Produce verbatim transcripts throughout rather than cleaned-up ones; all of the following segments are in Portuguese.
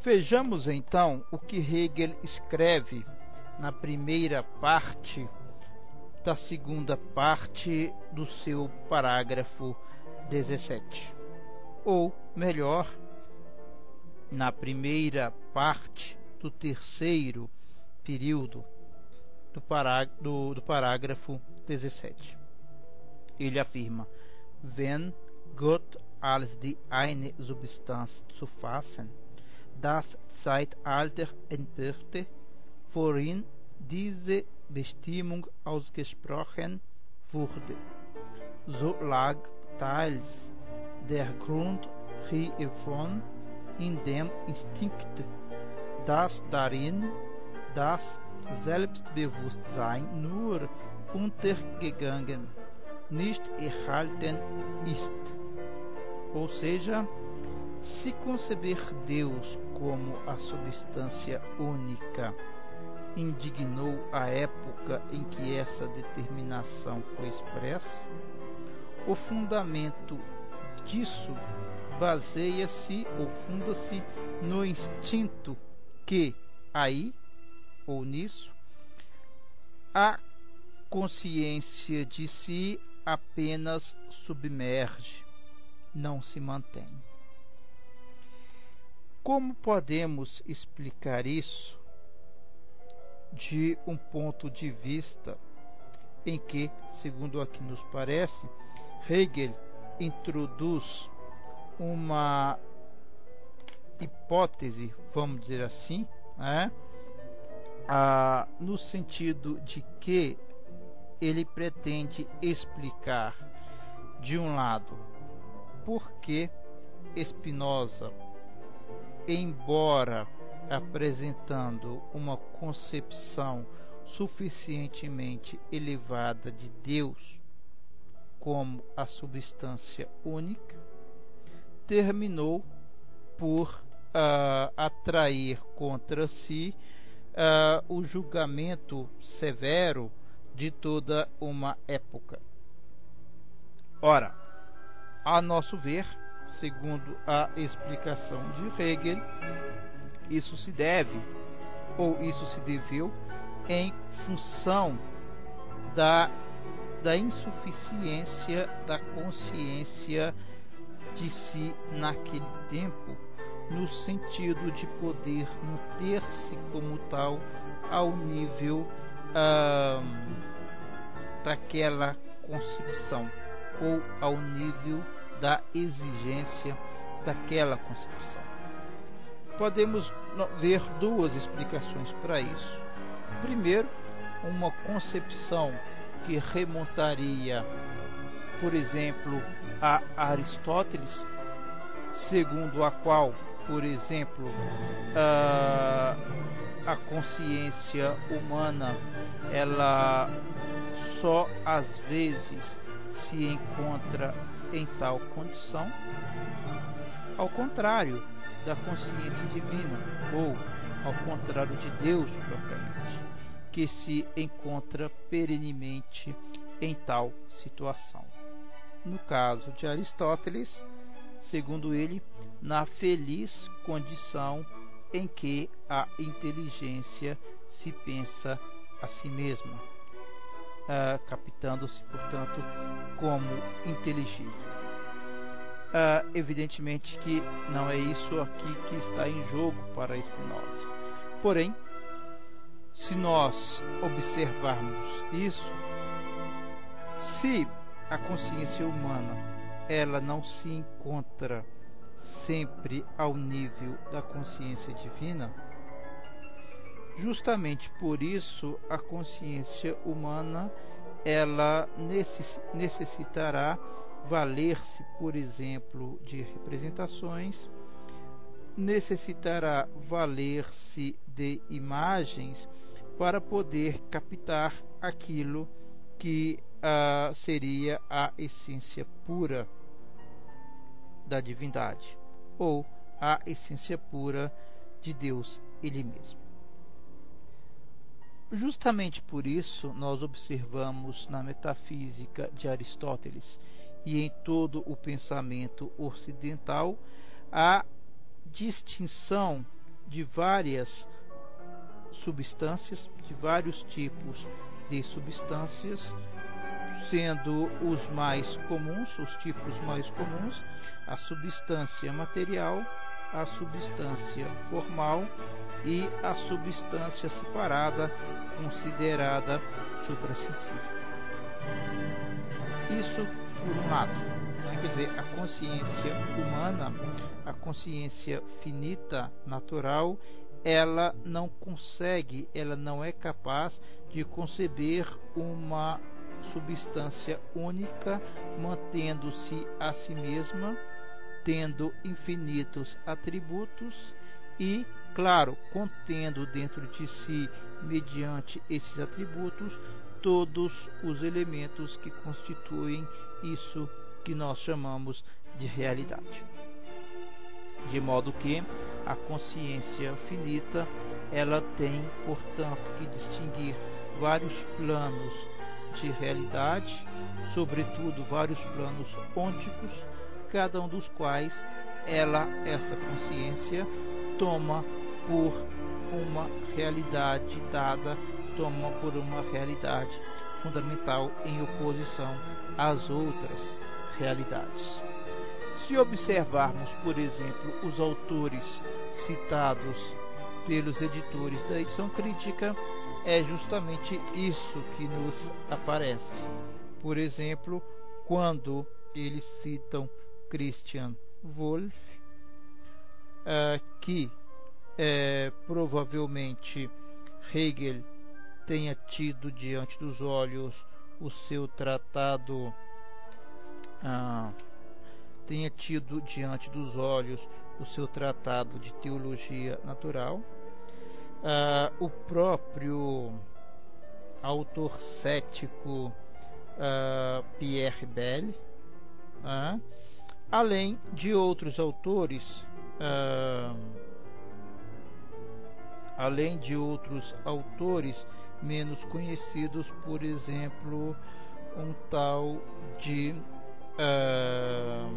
Vejamos então o que Hegel escreve na primeira parte da segunda parte do seu parágrafo dezessete. Ou melhor, na primeira parte do terceiro período do, pará do, do parágrafo dezessete. Ele afirma: Wenn Gott als die eine Substanz zu fassen, das Zeitalter entbirte, worin diese Bestimmung ausgesprochen wurde, so lag teils der Grund hiervon in dem Instinkt, dass darin das Selbstbewusstsein nur untergegangen, nicht erhalten ist. Ou seja, se conceber Deus como a substância única indignou a época em que essa determinação foi expressa, o fundamento disso baseia-se ou funda-se no instinto que aí, ou nisso, a consciência de si apenas submerge, não se mantém. Como podemos explicar isso de um ponto de vista em que, segundo o que nos parece, Hegel introduz uma hipótese, vamos dizer assim, né? ah, no sentido de que ele pretende explicar, de um lado, por que Spinoza, embora apresentando uma concepção suficientemente elevada de Deus como a substância única, terminou por uh, atrair contra si uh, o julgamento severo de toda uma época. Ora, a nosso ver, segundo a explicação de Hegel, isso se deve, ou isso se deveu, em função da, da insuficiência da consciência de si naquele tempo, no sentido de poder manter-se como tal ao nível ah, daquela concepção, ou ao nível da exigência daquela concepção. Podemos ver duas explicações para isso. Primeiro, uma concepção que remontaria, por exemplo, a Aristóteles, segundo a qual, por exemplo, a, a consciência humana ela só às vezes se encontra em tal condição, ao contrário da consciência divina, ou ao contrário de Deus propriamente, que se encontra perenemente em tal situação. No caso de Aristóteles, segundo ele, na feliz condição em que a inteligência se pensa a si mesma, uh, captando-se, portanto, como inteligível. Uh, evidentemente que não é isso aqui que está em jogo para Spinoza. Porém, se nós observarmos isso, se a consciência humana ela não se encontra sempre ao nível da consciência divina, justamente por isso a consciência humana ela necessitará valer-se, por exemplo, de representações, necessitará valer-se de imagens para poder captar aquilo que uh, seria a essência pura da divindade, ou a essência pura de Deus Ele mesmo. Justamente por isso nós observamos na metafísica de Aristóteles e em todo o pensamento ocidental a distinção de várias substâncias, de vários tipos de substâncias, sendo os mais comuns, os tipos mais comuns, a substância material, a substância formal e a substância separada, considerada suprassensível. Isso por um lado, né? Quer dizer, a consciência humana, a consciência finita, natural, ela não consegue, ela não é capaz de conceber uma substância única, mantendo-se a si mesma, tendo infinitos atributos e, claro, contendo dentro de si, mediante esses atributos, todos os elementos que constituem isso que nós chamamos de realidade. De modo que a consciência finita, ela tem, portanto, que distinguir vários planos de realidade, sobretudo vários planos ônticos, cada um dos quais ela, essa consciência, toma por uma realidade dada, toma por uma realidade fundamental em oposição às outras realidades. Se observarmos, por exemplo, os autores citados pelos editores da edição crítica, é justamente isso que nos aparece. Por exemplo, quando eles citam Christian Wolff, uh, que é, provavelmente Hegel tenha tido diante dos olhos o seu tratado, uh, tenha tido diante dos olhos o seu tratado de teologia natural. Uh, o próprio autor cético uh, Pierre Bell, uh, além de outros autores, uh, além de outros autores menos conhecidos, por exemplo, um tal de uh,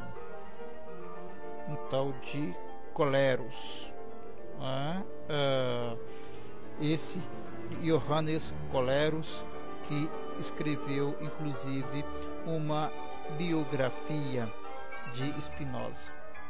um tal de Colerus. Uh, uh, esse Johannes Colerus, que escreveu inclusive uma biografia de Spinoza.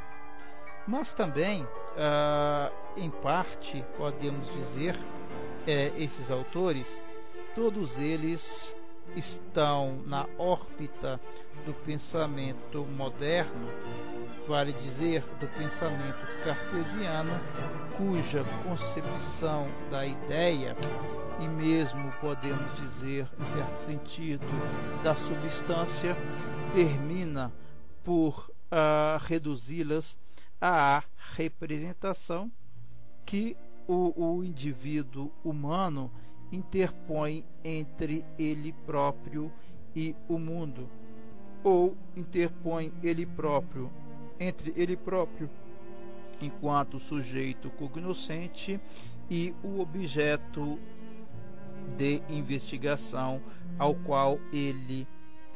Mas também, uh, em parte, podemos dizer, eh, esses autores, todos eles estão na órbita do pensamento moderno, vale dizer, do pensamento cartesiano, cuja concepção da ideia, e mesmo podemos dizer, em certo sentido, da substância, termina por uh, reduzi-las à representação que o, o indivíduo humano interpõe entre ele próprio e o mundo, ou interpõe ele próprio entre ele próprio enquanto sujeito cognoscente e o objeto de investigação ao qual ele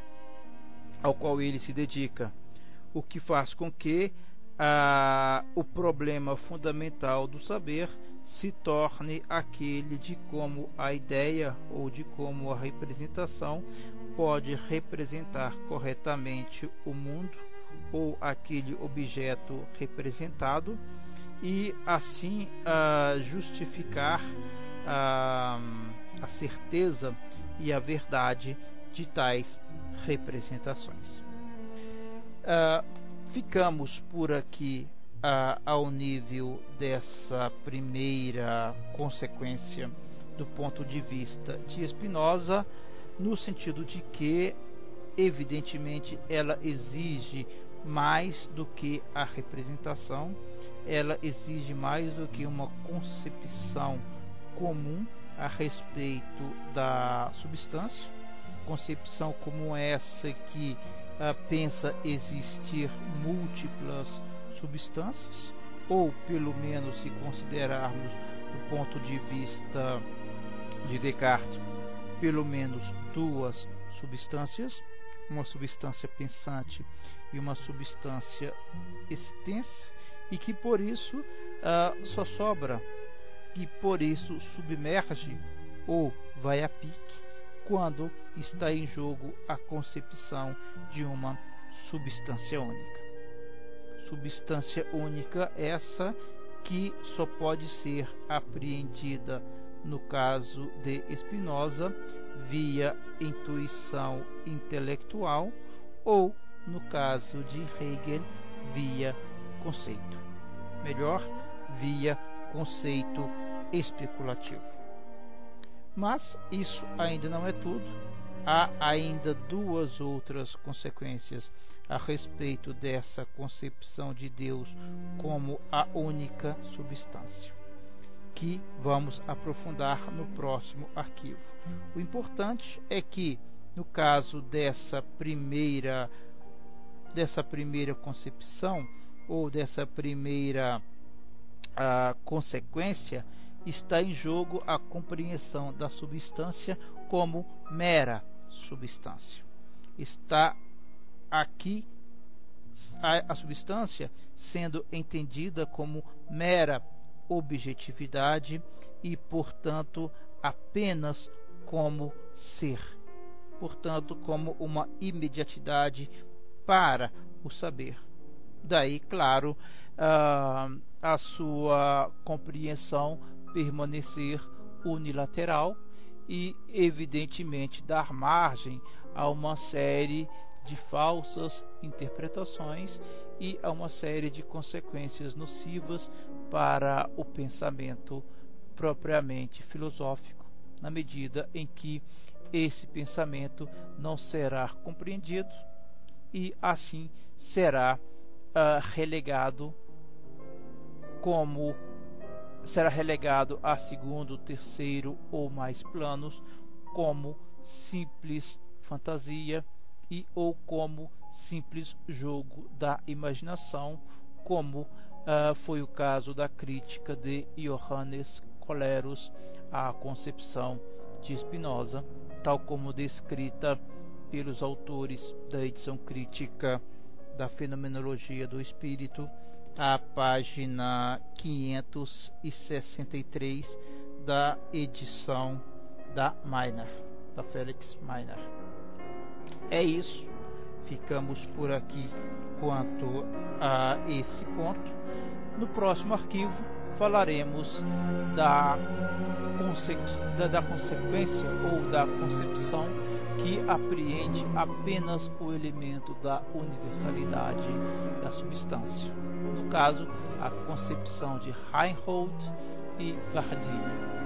ao qual ele se dedica, o que faz com que ah, o problema fundamental do saber se torne aquele de como a ideia ou de como a representação pode representar corretamente o mundo ou aquele objeto representado e assim uh, justificar uh, a certeza e a verdade de tais representações. Uh, ficamos por aqui uh, ao nível dessa primeira consequência do ponto de vista de Spinoza, no sentido de que, evidentemente, ela exige mais do que a representação, ela exige mais do que uma concepção comum a respeito da substância, concepção como essa que uh, pensa existir múltiplas substâncias, ou pelo menos, se considerarmos do ponto de vista de Descartes, pelo menos duas substâncias, uma substância pensante e uma substância existência, e que por isso uh, só sobra e por isso submerge ou vai a pique quando está em jogo a concepção de uma substância única. Substância única essa que só pode ser apreendida no caso de Spinoza via intuição intelectual ou no caso de Hegel via conceito. Melhor, via conceito especulativo. Mas isso ainda não é tudo. Há ainda duas outras consequências a respeito dessa concepção de Deus como a única substância, que vamos aprofundar no próximo arquivo. O importante é que, no caso dessa primeira, dessa primeira concepção, ou dessa primeira a consequência, está em jogo a compreensão da substância como mera substância. Está aqui a, a substância sendo entendida como mera objetividade e, portanto, apenas como ser, portanto, como uma imediatidade para o saber. Daí, claro, uh, a sua compreensão permanecer unilateral e, evidentemente, dar margem a uma série de falsas interpretações e a uma série de consequências nocivas para o pensamento propriamente filosófico, na medida em que esse pensamento não será compreendido e, assim, será uh, relegado como será relegado a segundo, terceiro ou mais planos, como simples fantasia e ou como simples jogo da imaginação, como uh, foi o caso da crítica de Johannes Colerus à concepção de Spinoza, tal como descrita pelos autores da edição crítica da Fenomenologia do Espírito, a página quinhentos e sessenta e três da edição da Meiner, da Felix Meiner. É isso, ficamos por aqui quanto a esse ponto. No próximo arquivo falaremos da, conse- da, da consequência ou da concepção que apreende apenas o elemento da universalidade da substância. No caso, a concepção de Reinhold e Gardiner.